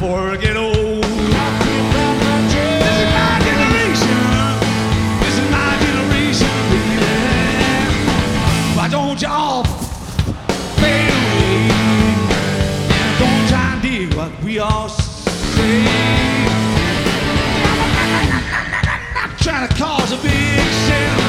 before I get old. This is my generation. This is my generation, baby. Why don't y'all fade away? Don't try and dig what we all say. Trying to cause a big sin.